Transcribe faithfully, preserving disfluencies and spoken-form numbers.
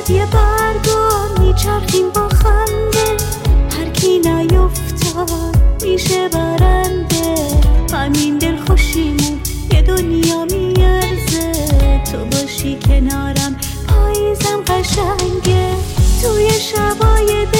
یه برگا میچرخیم با خنده، هر کی نیفتاد میشه برنده. همین دل خوشیمون یه دنیا میارزه، تو باشی کنارم پاییزم قشنگه. توی شبای